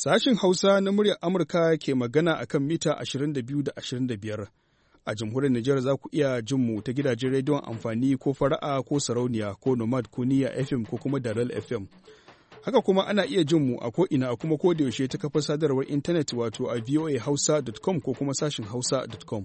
Sashin Hausa na muryar Amurka ke magana a kan mita 22 da 25. A jamhuriyar Nijar za ku iya jin mu ta gidajen rediyon amfani ko fara'a ko sarauniya ko nomad ko niyya FM ko kuma dalal FM. Haka kuma ana iya jin mu a ko'ina kuma ko da yaushe ta kafar sadarwar intanet wato a voahausa.com ko kuma sashin hausa.com.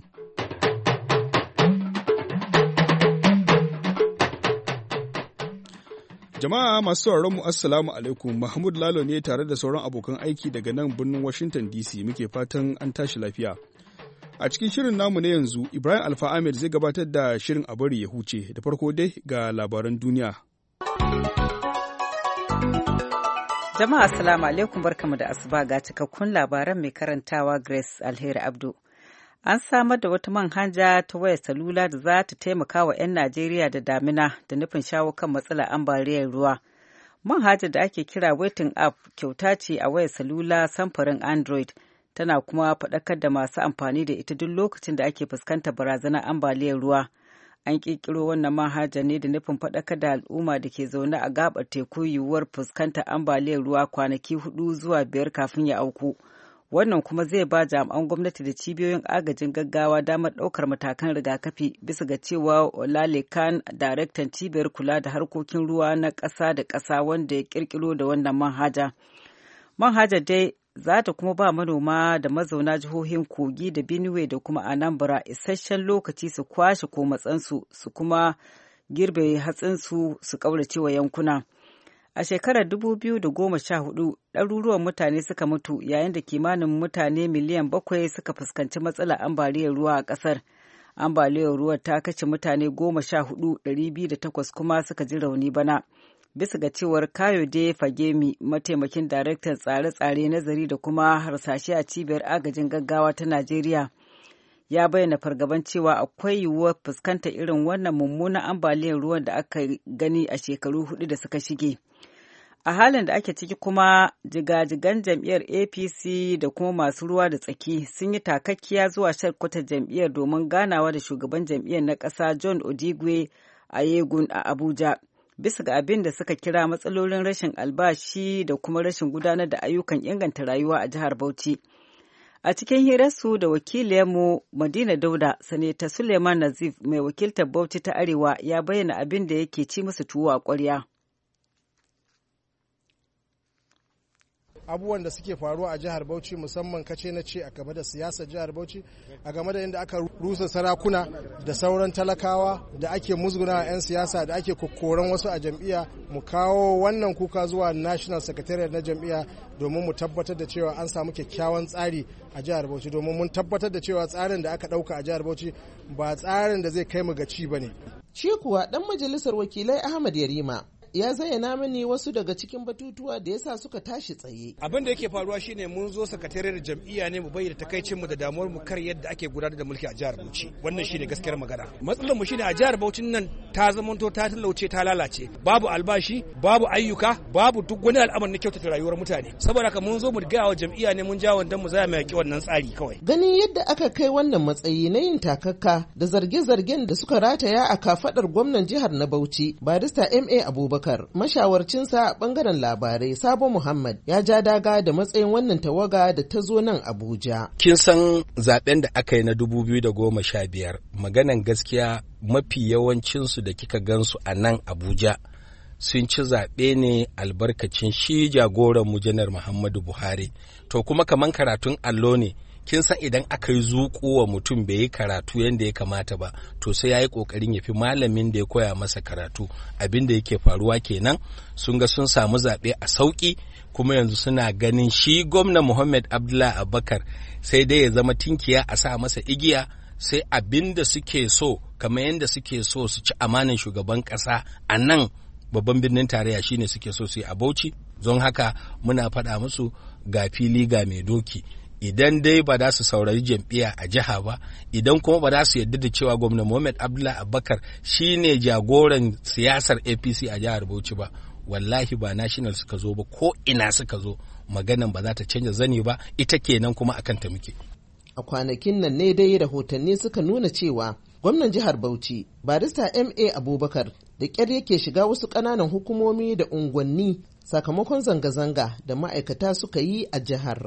Jama'a masu sauraron mu assalamu alaikum, Mahmud Lalo ne tare da sauran abokan aiki daga nan birnin Washington DC muke fatan an tashi lafiya. A cikin shirin namu na yanzu, Ibrahim Alfa Ahmed zai gabatar da shirin a bari ya huce, da farko dai ga labaran duniya. Jama'a assalamu alaikum, barkamu da asuba ga cikakkun labaran mai karantawa Grace Alheri Abdu. An samar da wata manhaja ta wayar salula da za ta taimaka wa 'yan Najeriya da damina da nufin shawo kan matsalar ambaliyar ruwa. Manhajar da ake kira Waiting App kyauta ce a wayar salula samfurin Android, tana kuma faɗakar da masu amfani da ita duk lokacin da ake fuskantar barazanar ambaliyar ruwa. An ƙirƙiro wannan manhaja ne da nufin faɗakar da al'umma da ke zaune a gaɓar teku yiwuwar fuskantar ambaliyar ruwa kwanaki 4 zuwa 5 kafin ya auku. Wannan kuma zai ba jami'an gwamnati da cibiyoyin agajin gaggawa damar ɗaukar matakan rigakafi bisa ga cewa Olale Khan, daraktan cibiyar kula da harkokin ruwa na ƙasa da ƙasa wanda ya ƙirƙiro da wannan manhaja. Manhajar dai za ta kuma ba manoma da mazauna jihohin Kogi da Benue da kuma Anambra isasshen lokaci su kwashe komatsansu su kuma girbe hatsinsu su ƙaurace wa yankuna. A shekarar 2014, ɗaruruwan mutane suka mutu yayin da kimanin mutane miliyan 7 suka fuskanci matsalar ambaliyar ruwa a ƙasar. Ambaliyar ruwa ta kashe mutane 14,208 kuma suka ji rauni bana. Bisa ga cewar Kayode Fagemi, mataimakin daraktan tsare-tsare, nazari da kuma harsashe a cibiyar agajin gaggawa ta Najeriya, ya bayyana fargaban cewa akwai yiwuwar fuskantar irin wannan mummunan ambaliyar ruwan da aka gani a shekaru 4 da suka shige. A halin da ake ciki kuma jigajigan jam'iyyar APC da kuma masu ruwa da tsaki sun yi takakkiya zuwa shalkwatar jam'iyyar domin ganawa da shugaban jam'iyyar na ƙasa John Odigwe Ayegun a Abuja, bisa ga abin da suka kira matsalolin rashin albashi da kuma rashin gudanar da ayyukan inganta rayuwa a jihar Bauchi. A cikin hirarsu da wakiliyarmu Madina Dauda, Sanata Suleiman Nazif mai wakiltar Bauchi ta Arewa ya bayyana abin da yake ci musu tuwo a ƙwarya. Abubuwan da suke faruwa a jihar Bauchi musamman kace na ce a game da siyasar jihar Bauchi, a game da yadda aka rusa sarakuna da sauran talakawa da ake musguna a 'yan siyasa da ake kokoran wasu a jam'iyya, mu kawo wannan kuka zuwa National Secretariat na jam'iyya domin mu tabbatar da cewa an samu kyakkyawan tsari a jihar Bauchi, domin mun tabbatar da cewa tsarin da aka dauka a jihar Bauchi ba tsarin da zai kai mu ga ci bane. Shi kuwa dan majalisar wakilai Ahmad Yarima ya zayyana mini wasu daga cikin batutuwa da yasa suka tashi tsaye. Abin da yake faruwa shine mun zo sakatariyar jam'iyya ne mu bayyana takaicin mu da damuwar mu kar yadda ake gudanar da mulki a jihar Bauchi. Wannan shine gaskiyar magana. Matsalar mu shine a jihar Bauchi nan ta zamanto ta talauce ta lalace. Babu albashi, babu ayyuka, babu duk wani al'amari na kyautata rayuwar mutane. Saboda haka mun zo mu ga wa jam'iyya ne mun ja wandan mu za mu yaki wannan tsari kawai. Ganin yadda aka kai wannan matsayi na yin takakka da zarge-zargen da suka rataya a kafadar gwamnan jihar na Bauchi, Barista MA Abubakar, mashawarcinsa a bangaren labarai Sabo Muhammad ya ja daga da matsayin wannan tawaga da ta zo nan Abuja. Kin san zaben da aka yi na 2015, maganan gaskiya mafi yawancinsu da kika gansu a nan Abuja sun ci zaɓe ne albarkacin shi jagoran mu Janar Muhammadu Buhari. To kuma kaman karatun allo ne, kin san idan aka yi zuƙo wa mutum bai yi karatu yadda ya kamata ba, to sai ya yi ƙoƙarin ya fi malamin da ya koya masa karatu. Abin da yake faruwa kenan, sun ga sun samu zaɓe a sauƙi, kuma yanzu suna ganin shi gwamna Muhammad Abdullahi Abubakar sai dai ya zama tinkiya a sa masa igiya, sai abin da suke so kamar yadda suke so su ci amanan shugaban ƙasa a nan babban birnin tarayya shine suke so su yi a Bauchi. Don haka muna faɗa musu ga fili ga mai doki. Idan dai ba za su saurari jam'iyya a jiha ba, idan kuma ba za su yarda da cewa gwamna Muhammad Abdullahi Abubakar shine jagoran siyasar APC a jihar Bauchi ba, wallahi ba national suka zo ba, ko ina suka zo maganan ba za ta canja zani ba, ita kenan kuma akan ta muke. A kwanakin nan ne dai rahotanni suka nuna cewa gwamnan jihar Bauchi, Barista MA Abubakar, da ƙyar yake shiga wasu ƙananan hukumomi da unguwanni sakamakon zanga-zanga da ma'aikata suka yi a jihar.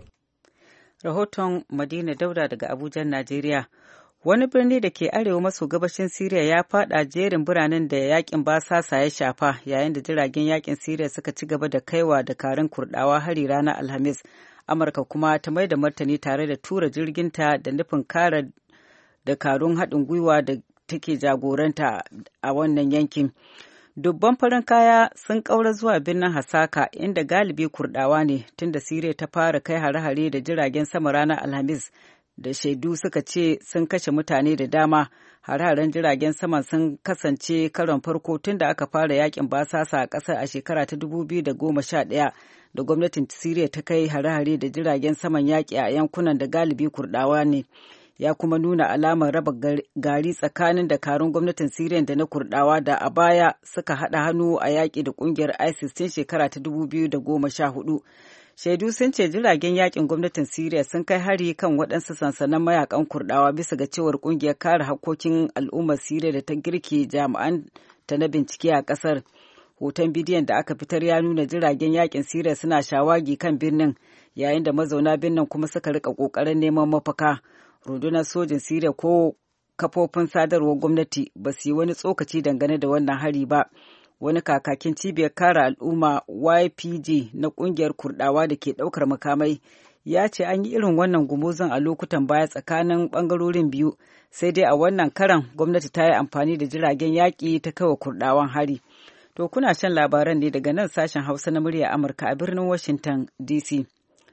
Rahoton Madina Dauda daga Abuja, Najeriya. Wani birni da ke arewa maso gabashin Siriya ya fada jerin biranen da yakin basasa ya shafa yayin da jiragen yakin Siriya suka ci gaba da kaiwa dakarun Kurdawa hari ranar Alhamis. Amurka kuma ta mai da martani tare da tura jirginta da nufin kare dakarun haɗin gwiwa da take jagoranta a wannan yankin. Dubban farin kaya sun ƙaura zuwa birnin Hasaka inda galibi Kurdawa ne tunda Siriya ta fara kai hare-hare da jiragen sama ranar Alhamis da shaidu suka ce sun kashe mutane da dama. Hare-haren jiragen sama sun kasance karon farko tun da aka fara yakin basasa a ƙasar a shekara ta 2011 da gwamnatin Siriya ta kai hare-hare da jiragen saman yaƙi a yankunan da galibi Kurdawa ne. Ya kuma nuna alamar raba gari tsakanin dakarun gwamnatin Siriya da na Kurdawa da a baya suka haɗa hannu a yaƙi da ƙungiyar ISIS tun shekara ta 2014. Shaidu sun ce jiragen yaƙin gwamnatin Siriya sun kai hari kan waɗansu sansanin mayakan Kurdawa bisa ga cewar ƙungiyar kare hakkokin al'ummar Siriya da ta girke jami'an ta na bincike a ƙasar. Hoton bidiyon da aka fitar ya nuna jiragen yaƙin Siriya suna shawagi kan birnin yayin da mazauna birnin kuma suka rika ƙoƙarin neman mafaka. Rundunar sojin Siriya ko kafofin sadarwar gwamnati ba su yi wani tsokaci dangane da wannan hari ba. Wani kakakin cibiyar kare al'umma YPG na ƙungiyar Kurdawa da ke ɗaukar makamai ya ce an yi irin wannan gumuzin a lokutan baya tsakanin ɓangarorin biyu, sai dai a wannan karan gwamnati ta yi amfani da jiragen yaƙi ta kai wa Kurdawan hari. To kuna shan labaran ne daga nan sashen Hausa na murya Amurka a birnin Washington DC.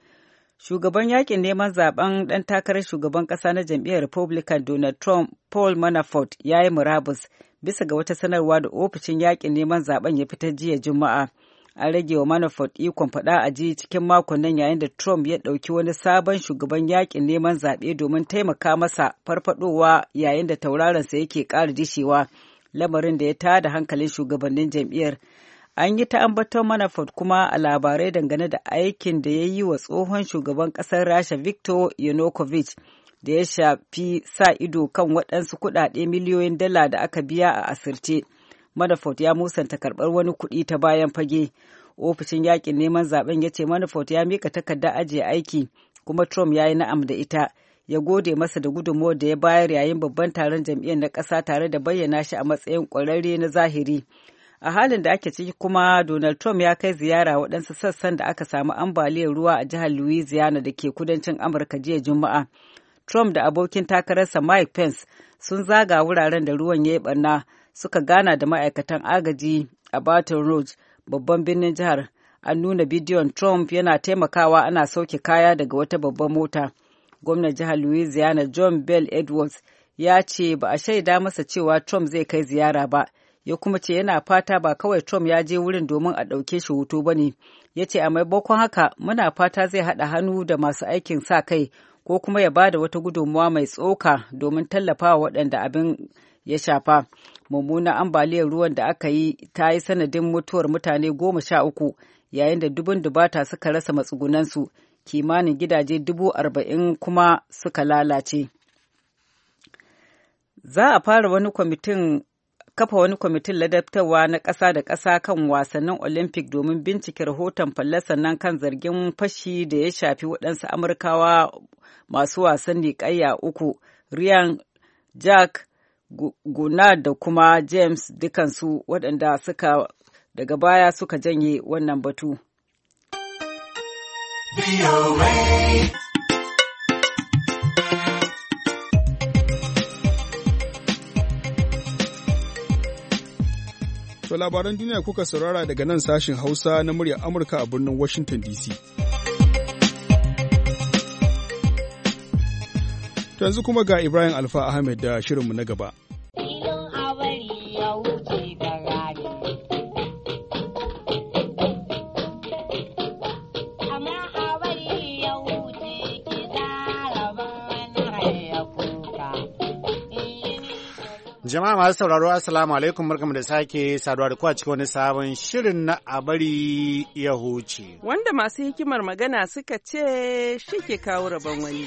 Shugaban yakin neman zaben ɗan takarar shugaban ƙasa na jam'iyyar Republican Donald Trump, Paul Manafort, ya yi murabus bisa ga wata sanarwa da ofishin yakin neman zaben ya fitar jiya Juma'a. An rage wa Manafort ikon faɗa a ji cikin makon nan yayin da Trump ya ɗauki wani sabon shugaban yakin neman zaɓe domin taimaka masa farfadowa yayin da tauraronsa yake ƙara dishewa, lamarin da ya tada hankalin shugabannin jam'iyyar. An yi ta ambaton Manafort kuma a labarai dangane da aikin da ya yi wa tsohon shugaban ƙasar Rasha Viktor Yanukovych da ya shafi sa ido kan waɗansu kuɗaɗe miliyoyin dala da aka biya a asirce. Manafort ya musanta karɓar wani kuɗi ta bayan fage. Ofishin yaƙin neman zaɓen ya ce Manafort ya mika takardar ajiye aiki kuma Trump ya yi na'am da ita. Ya gode masa da gudunmawar da ya bayar yayin babban taron jam'iyyar na ƙasa tare da bayyana shi a matsayin ƙwararre na zahiri. A halin da ake ciki kuma Donald Trump ya kai ziyara waɗansu sassan da aka samu ambaliyar ruwa a jihar Louisiana da ke kudancin Amurka jiya Juma'a. Trump da abokin takararsa Mike Pence sun zaga wuraren da ruwan ya yi ɓarna suka gana da ma'aikatan agaji a Baton Rouge, babban birnin jihar. An nuna bidiyon Trump yana taimakawa ana sauke kaya daga wata babban mota. Gwamnan jihar Louisiana John Bel Edwards ya ce ba a shaida masa cewa Trump zai kai ziyara ba. Ya kuma ce yana fata ba kawai Trump ya je wurin domin a ɗauke shi hoto ba ne. Ya ce a maimakon haka muna fata zai haɗa hannu da masu aikin sa kai ko kuma ya ba da wata gudunmuwa mai tsoka domin tallafawa waɗanda abin ya shafa. Mummunan ambaliyar ruwan da aka yi ta yi sanadin mutuwar mutane 13 yayin da dubun dubata suka rasa matsugunansu, kimanin gidaje 40,000 kuma suka lalace. Za a fara kafa wani kwamitin ladabtarwa na ƙasa da ƙasa kan wasannin Olympic domin bincike rahoton fallasar nan kan zargin fashi da ya shafi waɗansu Amurkawa masu wasan niƙayya 3, Ryan, Jack, Gunnar da kuma James, dukansu waɗanda daga baya suka janye wannan batu. To labaran duniya kuka saurara daga nan sashin Hausa na muryar Amurka a birnin Washington DC. To yanzu kuma ga Ibrahim Alfa Ahmed da shirinmu na gaba. Jama'a masu sauraro assalamu alaikum, barkamu da sake saduwa da kowa cikin wani sabon shirin na a bari ya huce. Wanda masu hikimar magana suka ce shi ke kawo rabon wani.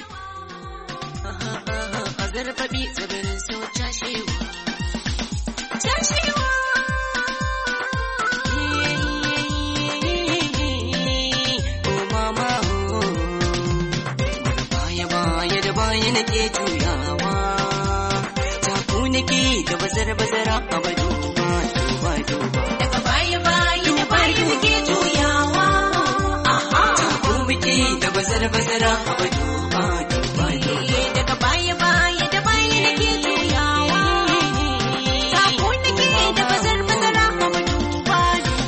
nake juyawa taku nake da bazara a baduba daga baya na baya nake juyawa taku muke da bazara a baduba daga baya da baya nake juyawa taku nake da bazara a baduba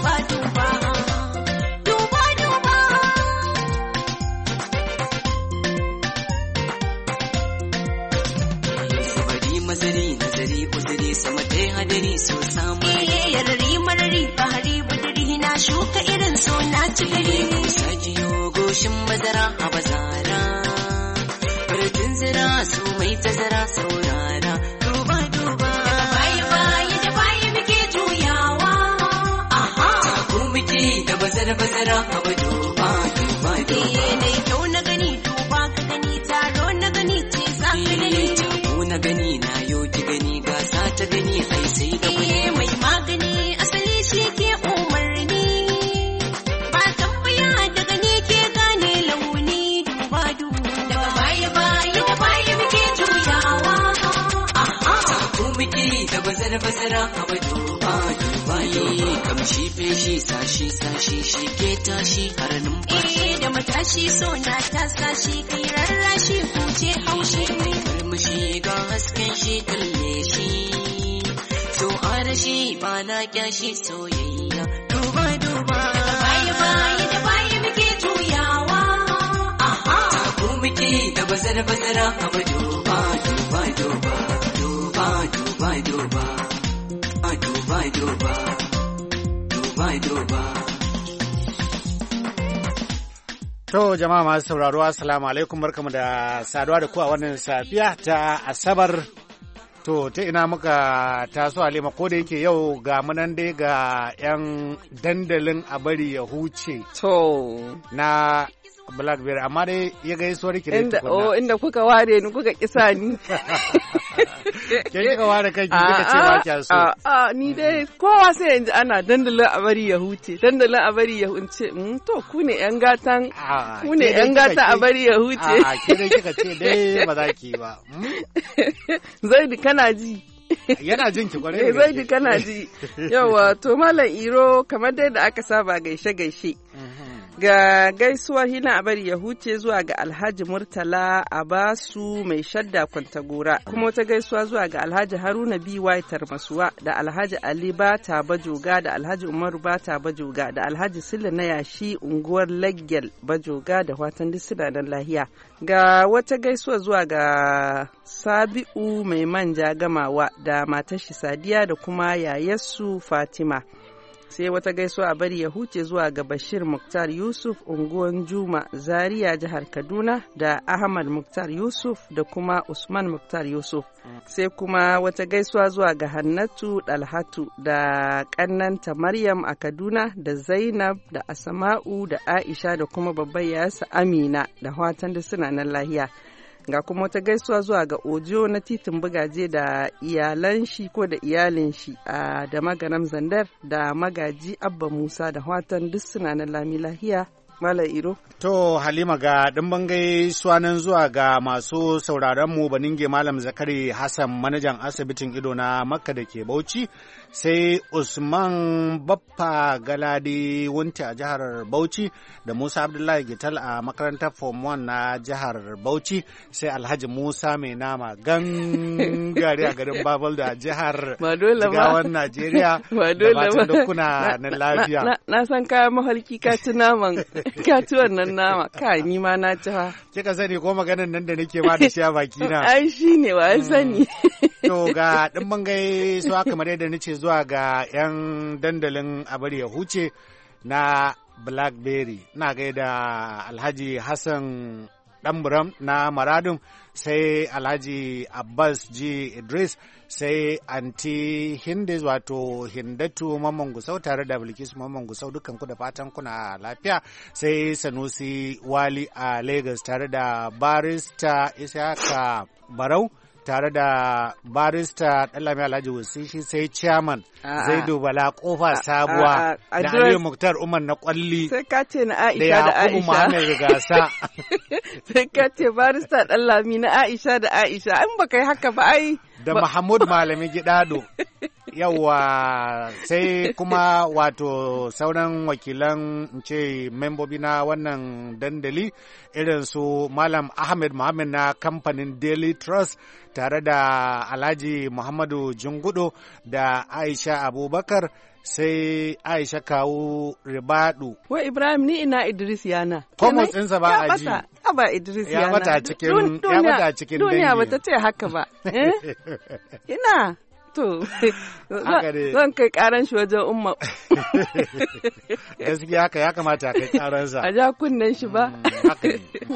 nazari uzuri sama dai hadari so samu yarari marari bahari buduri na shuka irin so na ci gari sajiyo goshin bazara a bazara farjin zira su mai tazara saurara duba daga baya da baya muke juyawa ku muke da bazara a baduba dai kyau na gani duba ka gani taro na gani ce za ka gani na gani na yau ki gani gasa ta gani ai sai da wani mai magani asali shi ke umarni ba tambaya daga ne ke gane launi duba daga baya da baya muke juyawa ku muke da bazara a baduba kamshi feshi sashi shi ke tashi har numfashi da matashi so na ta sashi kai rarrashi kuce haushi murmushi ga hasken shi kalle shi so arashi ba na kyashi soyayya duba baya da baya muke juyawa ku muke da bazara a baduba To jama'a masu sauraro assalamu alaikum barkamu da saduwa da ku a wannan safiya ta Asabar. To ta ina muka taso Halima ko da yake yau ga munan dai ga 'yan dandalin a bari ya huce. To na Blackberry amma dai ya gaisuwar ki ne tukuna. Inda kuka ware ni kuka kisa ni. Ke kika ware kanki kika ce ba kya so. Ni dai kowa sai yanzu ana dandalin a bari ya huce. Dandalin a bari ya huce. To ku ne yan gatan a bari ya huce. Ke dai kika ce dai ba za ki ba. Zaidi kana ji. Yana jin ki kwarai. Zaidi kana ji. Yawa to Malam Iro kamar dai da aka saba gaishe. Ga gaisuwar hina a bari ya huce zuwa ga Alhaji Murtala Abasu mai shadda Kwantagora, kuma wata gaisuwa zuwa ga Alhaji Haruna B.Y. Tarmasuwa da Alhaji Ali Bata Bajoga da Alhaji Umaru Bata Bajoga da Alhaji Sule na yashi unguwar Laggel Bajoga da watan nan lahiya. Ga wata gaisuwa zuwa ga Sabi'u mai manja gamawa da matashi Sadiya da kuma yayarsu Fatima. Sai wata gaisuwa a bari ya huce zuwa ga Bashir Muktar Yusuf unguwan Juma Zaria jihar Kaduna da Ahmad Muktar Yusuf da kuma Usman Muktar Yusuf. Sai kuma wata gaisuwa zuwa ga Hannatu Dalhatu da kannanta Maryam a Kaduna da Zainab da Asma'u da Aisha da kuma babbar yasa Amina da watan da suna nan lahiya. Ga kuma wata gaisuwa zuwa ga Ojo na titin bugaje da iyalan shi ko da iyalin shi a da magaram Zandar da magaji Abba Musa da watan duk suna na lami lahiya. Mala Iro. To Halima ga ɗimbin gaisuwa nan zuwa ga masu sauraron mu Baninge Malam Zakari Hassan manajan asibitin ido na Makka da ke Bauchi, sai Usman Baffa Galadi Wunti a jihar Bauchi da Musa Abdullahi Gital a makarantar Form 1 na jihar Bauchi, sai Alhaji Musa Mai Nama gangare a garin Babal da jihar Jigawan Najeriya. Da fatan da kuna nan lafiya. Na san kayan mahalki ka ci naman ka ci wannan nama kai ni ma na ci ha. Kika sani ko maganan nan da nake ma da shi a baki na. Ai shine wa sani. To ga dimbin gaisuwa kamar yadda nace zuwa ga yan dandalin abar ya huce na Blackberry. Na gaida Alhaji Hassan Ɗanburam na Maradun, sai Alhaji Abbas G. Idris, sai Anti Hindis wato Hindatu Mamman Gusau tare da Bilkisu Mamman Gusau, dukkan ku da fatan kuna lafiya, sai Sanusi Wali a Lagos tare da Barista Isaka Barau tare da barista Ɗanlami Alhaji Wasishi sai chairman Zaidu Bala Kofa Sabuwa da Aliyu Muktar Umar na Kwalli. Sai ka ce na Aisha da Aisha. Da Yakubu Muhammad Rigasa. Sai ka ce barista Ɗanlami na Aisha da Aisha. An baka yi haka ba ai. Da Mahmud Malami Gidado. Yawwa sai kuma wato sauran wakilan ce membobi na wannan dandali irin su Malam Ahmed Muhammad na kamfanin Daily Trust tare da Alhaji Muhammadu Jungudo da Aisha Abubakar sai Aisha Kawu Ribadu. Wai Ibrahim ni ina Idris yana. Komos ɗinsa ba a ji. Ya ba Idris yana. Ya bata cikin dangi. Duniya bata ce haka ba. Ina. To, zan kai karan shi wajen umma. Gaskiya haka ya kamata kai karansa. A ja kunnen shi ba. Haka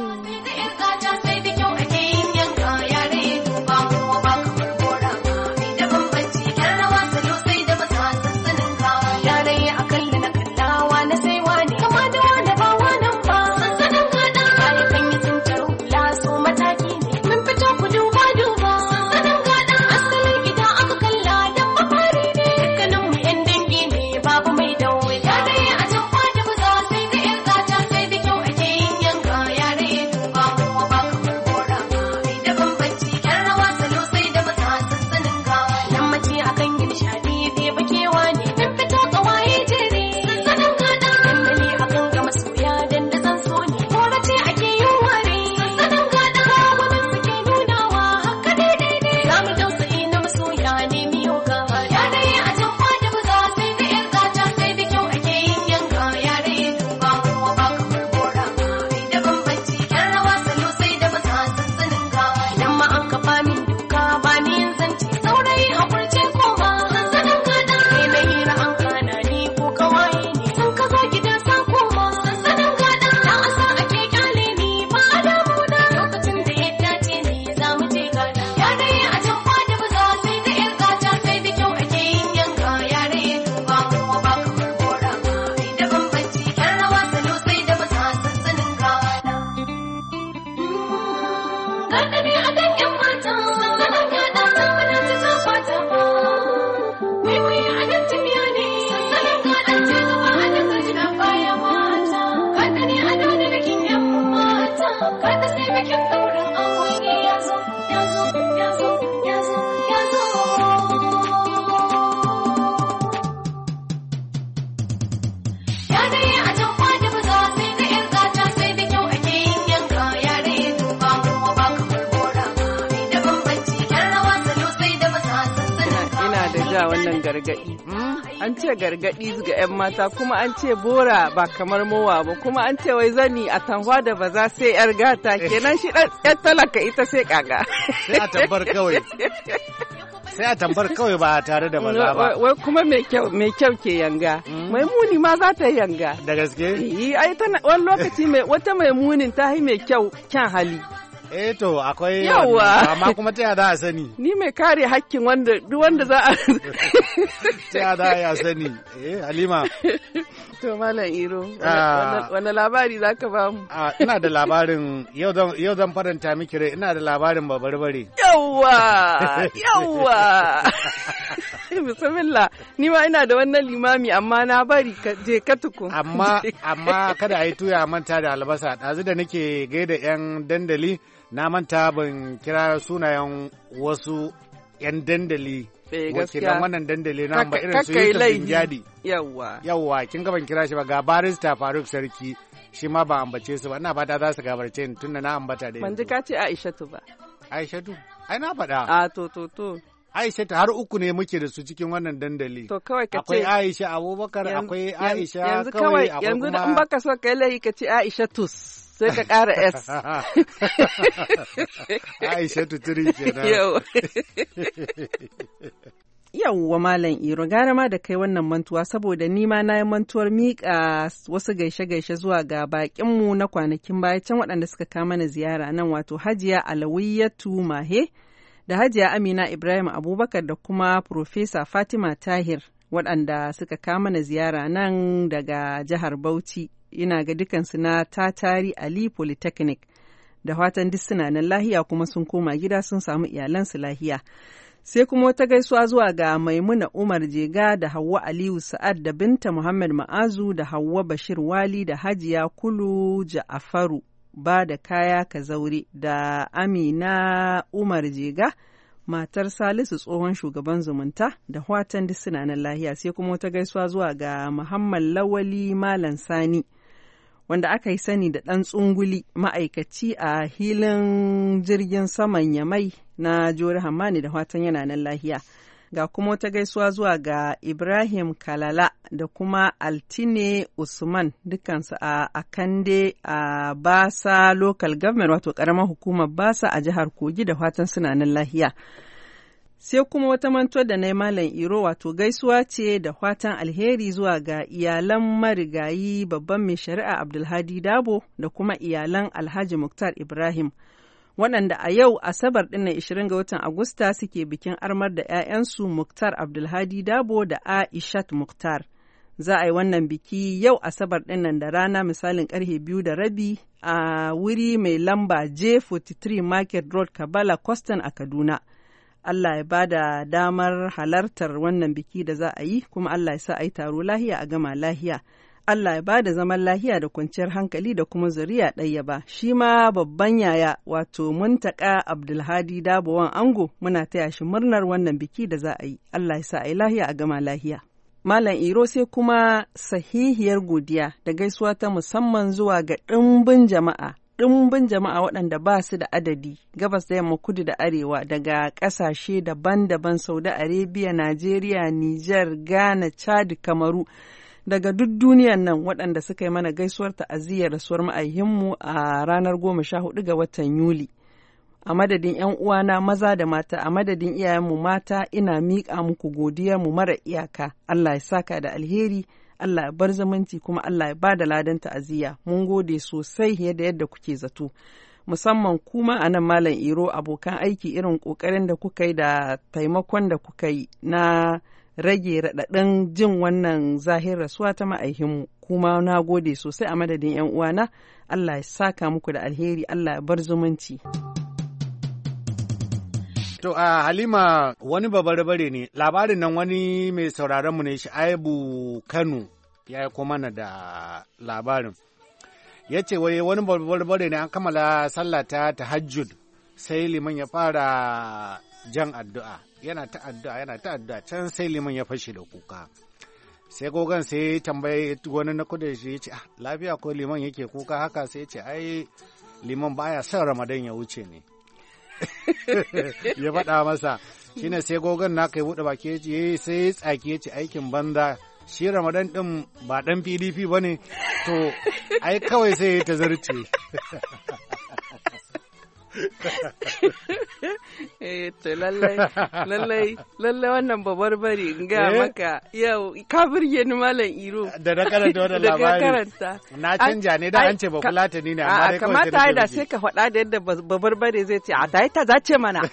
gargadi. An ce gargadi ga 'yan mata kuma an ce bora ba kamar mowa ba kuma an ce wai zani a tanwa da ba za sai 'yar gata kenan shi ɗan talaka ita sai kaga. Sai a tambar kawai. Sai a tambar kawai ba tare da maza ba. Wai kuma mai kyau ke yanga. Mai muni ma za ta yi yanga. Da gaske? Ai wani lokaci wata mai munin ta yi mai kyau kyan hali. To akwai yawa amma kuma ta yada a sani. Ni mai kare hakkin duk wanda za a ta yada ya sani. Halima. To Malam Iro, wani labari za ka ba mu? Ina da labarin yau zan faranta miki rai, ina da labarin babarbare. Yawwa! Bismillah, ni ma ina da wannan limami amma na bari je ka tukun. Amma kada a yi tuya manta da albasa, ɗazu da nake gaida 'yan dandali na manta ban kira sunayen wasu 'yan dandali. Wakilan wannan dandali na ba irin su Yusuf Dingyadi. Yawwa kin ga ban kira shi ba ga barista Faruk Sarki shi ma ba ambace su ba ina fata za su gabarce ni tunda na ambata da yanzu. Ban ji ka ce Aishatu ba. Aishatu ai na faɗa. To. Aishatu har uku ne muke da su cikin wannan dandali. To kawai ka ce akwai Aisha Abubakar akwai Aisha kawai akwai kuma yanzu da in baka so kai lahi ka ce Aishatus. Sai ka ƙara S. Aisha tuturi kenan. Yawwa Malam Iro, gara ma da kai wannan mantuwa saboda ni ma na yi mantuwar miƙa wasu gaishe-gaishe zuwa ga baƙinmu na kwanakin baya can waɗanda suka kama na ziyara nan wato Hajiya Alawiyatu Mahe da Hajiya Amina Ibrahim Abubakar da kuma Profesa Fatima Tahir waɗanda suka kama na ziyara nan daga jihar Bauchi. Ina ga dukansu na Tatari Ali Polytechnic da fatan duk suna nan lahiya kuma sun koma gida sun samu iyalansu lahiya. Sai kuma wata gaisuwa zuwa ga Maimuna Umar Jega da Hauwa Aliyu Sa'ad da Binta Muhammad Ma'azu da Hauwa Bashir Wali da Hajiya Kulu Ja'afaru ba da kaya Kazaure da Amina Umar Jega matar Salisu tsohon shugaban zumunta da watan duk suna nan lahiya. Sai kuma wata gaisuwa zuwa ga Muhammad Lawali Malam Sani wanda aka yi sani da ɗan tsunguli ma'aikaci a hilin jirgin saman Yamai na Jori Hammani da watan yana nan lahiya. Ga kuma wata gaisuwa zuwa ga Ibrahim Kalala da kuma Altine Usman dukansu a Akande a Basa Local Government wato ƙaramar hukumar Basa a jihar Kogi da watan suna nan lahiya. Sai kuma wata mantuwar da na yi Malam Iro wato gaisuwa ce da fatan alheri zuwa ga iyalan marigayi babban mai shari'a Abdulhadi Dabo da kuma iyalan Alhaji Muktar Ibrahim waɗanda a yau Asabar ɗin 20 ga watan Agusta suke bikin armar da 'ya'yansu Muktar Abdulhadi Dabo da Aishat Muktar. Za a yi wannan biki yau Asabar ɗin da rana misalin ƙarfe 2:30 a wuri mai lamba J43 Market Road Kabala Kwastan a Kaduna. Allah ya bada damar halartar wannan biki da za a yi kuma Allah ya sa a yi taro lahiya a gama lahiya. Allah ya bada zaman lahiya da kwanciyar hankali da kuma zuriya ɗaya ba. Shi ma babban yaya wato Muntaka Abdulhadi Dabowan Ango muna taya shi murnar wannan biki da za a yi. Allah ya sa a yi lahiya a gama lahiya. Malam Iro sai kuma sahihiyar godiya da gaisuwa ta musamman zuwa ga ɗimbin jama'a waɗanda ba su da adadi gabas da yamma kudu da arewa daga ƙasashe daban-daban Saudi Arabia, Najeriya, Nijar, Ghana, Chad, Kamaru daga duk duniyan nan waɗanda suka yi mana gaisuwar ta'aziyyar rasuwar ma'aihinmu a ranar 14 ga watan Yuli. A madadin 'yan uwana maza da mata, a madadin iyayenmu mata ina miƙa muku godiyarmu mara iyaka. Allah ya saka da alheri. Allah ya bar zumunci kuma Allah ya bada ladan ta'aziyya. Mun gode sosai yadda kuke zato. Musamman kuma a nan Malam Iro abokan aiki irin ƙoƙarin da kuka yi da taimakon da kuka yi na rage raɗaɗin jin wannan zahir rasuwa ta ma'aihinmu. Kuma na gode sosai a madadin 'yan uwana. Allah ya saka muku da alheri. Allah ya bar zumunci. To a Halima wani babarbare ne labarin nan wani mai sauraron mu ne shi Aibu Kano ya yi mana da labarin. Ya ce wai wani babarbare ne an kammala sallah ta tahajjud sai liman ya fara jan addu'a yana ta addu'a can sai liman ya fashe da kuka. Sai gogon sai tambaye wani na kudu shi ya ce lafiya ko liman yake kuka haka sai ya ce ai liman baya son Ramadan ya wuce ne. Ya faɗa masa shine sai gogon naka ya buɗe baki ya sai tsaki ya ce aikin banza shi Ramadan ɗin ba ɗan PDP ba ne to ai kawai sai ya ta zarce. To lallai wannan babar bari in ga maka yau ka burge ni Malam Iro da na karanta wannan labari na canja ne da an ce ba fulatani ne amma dai kawai kamata da sai ka faɗa da yadda babar bari zai ce a ta ta zace mana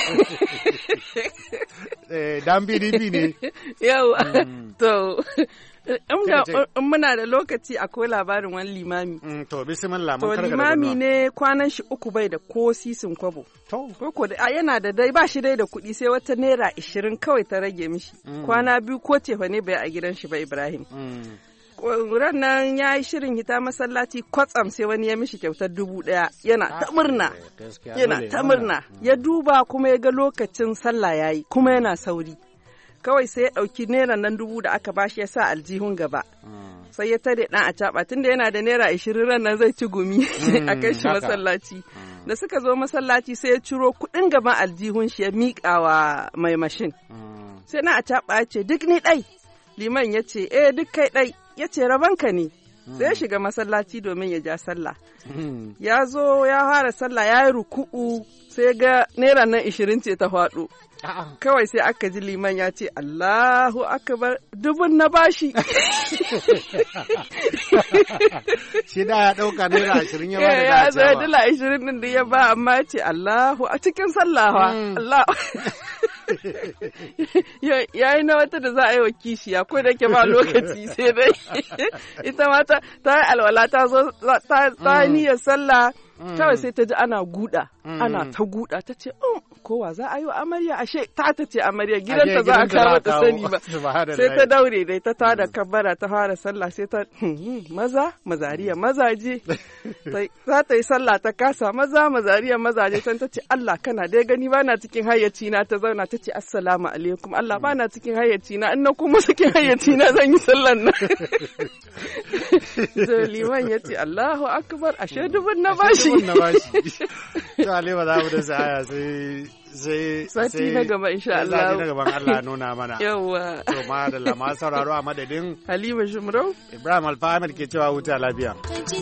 dan PDP ne yau to in muna da lokaci akwai labarin wani limami. To bismillah mun karga da limami ne kwanan shi 3 bai da ko sisin kwabo. Ko da yana da dai ba shi dai da kuɗi sai wata naira 20 kawai ta rage mishi. Kwana 2 ko tefa ne bai a gidan shi ba Ibrahim. Ran nan ya yi shirin hita masallaci kwatsam sai wani ya mishi kyautar 1000 yana ta murna. Yana ta murna. Ya duba kuma ya ga lokacin sallah yayi kuma yana sauri. Kawai sai ya ɗauki naira nan 1000 da aka bashi ya sa aljihun gaba. Sai ya tare ɗan a caɓa tunda yana da naira 20 ran nan zai ci gumi a kai shi masallaci. Da suka zo masallaci sai ya ciro kuɗin gaban aljihun shi ya miƙa wa mai mashin. Sai na a caɓa ya ce duk ni ɗai. Liman ya ce duk kai ɗai. Ya ce rabanka ne. Sai ya shiga masallaci domin ya ja sallah. Ya zo ya fara sallah ya yi ruku'u sai ga naira nan 20 ce ta faɗo. Kawai sai aka ji liman ya ce Allahu akbar 1000 na bashi. Shi da ya ɗauka naira 20 ya ba da ya zai dala 20 din da ya ba amma ya ce Allahu a cikin sallawa Allah. Ya yi na wata da za a yi wa kishiya ko da ke ba lokaci sai dai ita ma ta yi alwala ta zo ta niyyar sallah kawai sai ta ji ana guda ana ta guda ta ce kowa za a yi wa amarya ashe ta ce amarya gidanta za a kawo ta sani ba sai ta daure dai ta tada kabbara ta fara sallah sai ta mazariya mazaje za ta yi sallah ta kasa mazariya mazaje ta ce Allah kana dai gani bana cikin hayyaci na ta zauna ta ce assalamu alaikum Allah bana cikin hayyaci na in na kuma cikin hayyaci na zan yi sallan nan to liman ya ce Allahu akbar ashe dubun na bashi to Halima za mu da saya sai sati na gaba insha Allah. Sati na gaban Allah nuna mana. Yawwa. To ma da lama sauraro a madadin Halima Jumrau. Ibrahim Alfa Ahmed ke cewa huta lafiya.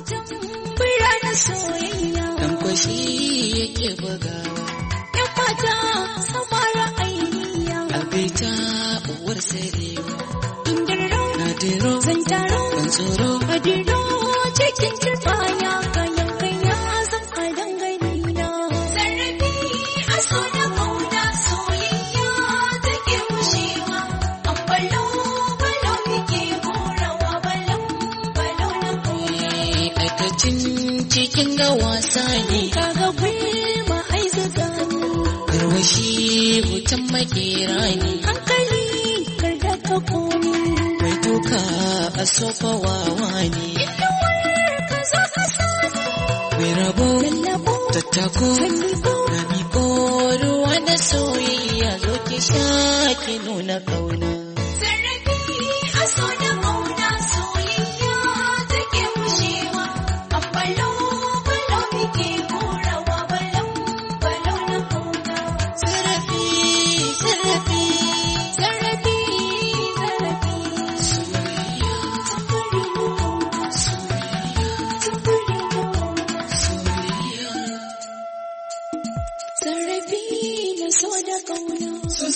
Dan kwashi yake bugawa. Ya fata samara ainiya. Albaita uwar sarewa. Indiro. Nadiro. Zantaro. Ban tsoro. Adiro. Cikin turbaya. Kayan kanya zan kadan gani na. Sarrafi a so da kauna soyayya take mushewa. An balo balo muke horawa balo balo na kore. Aikacin cikin ga wasa ne. Kaga gulma aiza gani. Garwashi wutan makera ne. Hankali karda ka kone. Mai duka a sofa wawa ne. Mai rabo, tattako, ramiko, ruwa da soyayya zo ki sha ki nuna kauna. Sarrafi a so da kauna soyayya take mushewa. A balo balo muke horawa balo balo na kauna. Sarrafi sarrafi sarrafi sarrafi soyayya tukuri soyayya tukuri sarrafi na so da kauna.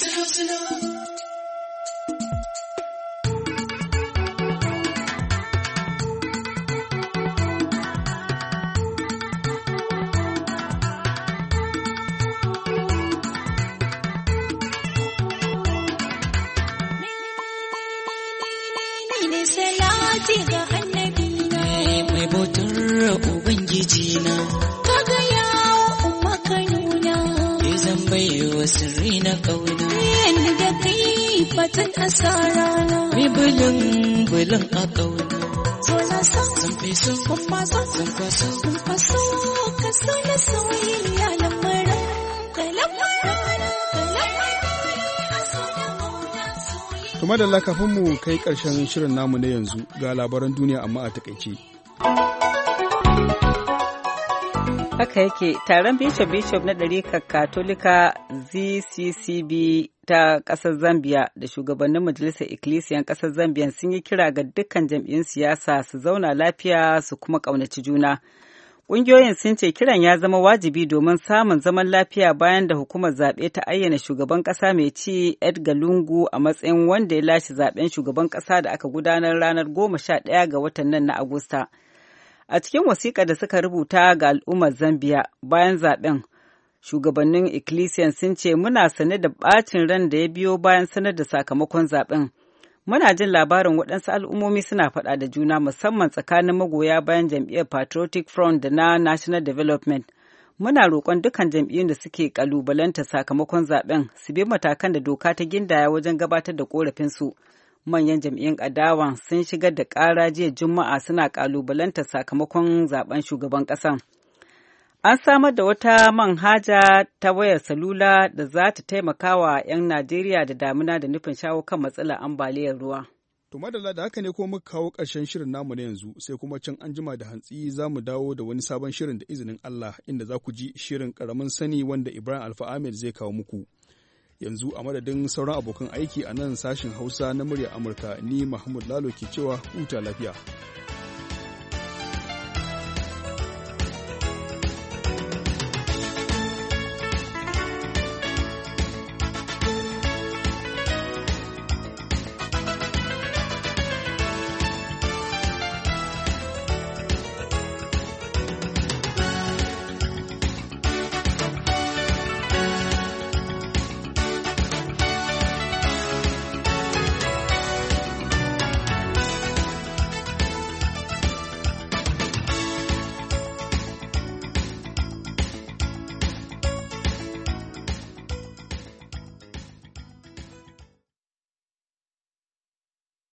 Ne salati ga annabi na mai bautar ubangiji na. Kaga yawo umma kanuna zan baiwa sirri na kauna. Yanda da kai fatan asara na. Mi bulin a kauna. So na san zan fi so kuma so zan kwaso. Zan kwaso ka so na soyayya lamarin ka lamarin a so da kauna soyayya. To madalla kafin mu kai ƙarshen shirin namu na yanzu ga labaran duniya amma a takaice. Haka yake taron bishop na ɗarikar Katolika ZCCB ta ƙasar Zambia da shugabannin majalisar ikkilisiyan ƙasar Zambia sun yi kira ga dukkan jam'iyyun siyasa su zauna lafiya su kuma ƙaunaci juna. Ƙungiyoyin sun ce kiran ya zama wajibi domin samun zaman lafiya bayan da hukumar zaɓe ta ayyana shugaban ƙasa mai ci Edgar Lungu a matsayin wanda ya lashe zaɓen shugaban ƙasa da aka gudanar ranar 11 ga watan nan na Agusta. A cikin wasiƙa da suka rubuta ga al'ummar Zambiya bayan zaɓen, shugabannin ikkilisiyan sun ce muna sane da ɓacin ran da ya biyo bayan sanar da sakamakon zaɓen. Muna jin labarin waɗansu al'ummomi suna faɗa da juna musamman tsakanin magoya bayan jam'iyyar Patriotic Front da na National Development. Muna roƙon dukkan jam'iyyun da suke ƙalubalanta sakamakon zaɓen su bi matakan da doka ta gindaya wajen gabatar da ƙorafinsu. Manyan jam'iyyun adawa sun shigar da ƙara jiya Juma'a suna ƙalubalantar sakamakon zaben shugaban ƙasan. An samar da wata manhaja ta wayar salula da za ta taimaka wa 'yan Najeriya da damuna da nufin shawo kan matsalar ambaliyar ruwa. To madalla da haka ne ko muka kawo ƙarshen shirin namu na yanzu sai kuma can an jima da hantsi za mu dawo da wani sabon shirin da izinin Allah inda za ku ji shirin ƙaramin sani wanda Ibrahim Alfa Ahmed zai kawo muku. Yanzu a madadin sauran abokan aiki a nan sashin Hausa na muryar Amurka ni Mahmud Lalo ke cewa huta lafiya.